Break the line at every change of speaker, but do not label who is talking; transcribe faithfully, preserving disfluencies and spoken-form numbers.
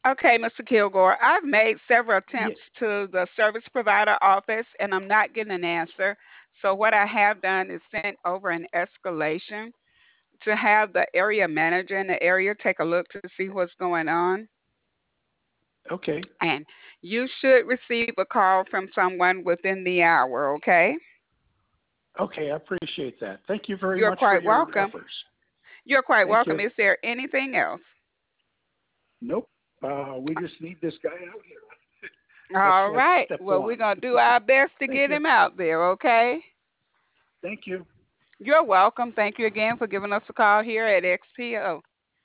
Okay, Mister Kilgore, I've made several
Yeah.
attempts to the service provider office and I'm not getting an answer. So what I have done is sent over an escalation to have the area manager in the area take a look to see what's going on.
Okay.
And you should receive a call from someone within the hour, okay?
Okay, I appreciate that. Thank you very
You're
much for
quite
your
welcome.
efforts.
You're quite
Thank
welcome.
you.
Is there anything else?
Nope. Uh, we just need this guy out here. That's
All
that's
right.
step
Well, we're
one.
going to do our best to
Thank
get
you.
him out there, okay?
Thank you.
You're welcome. Thank you again for giving us a call here at X P O.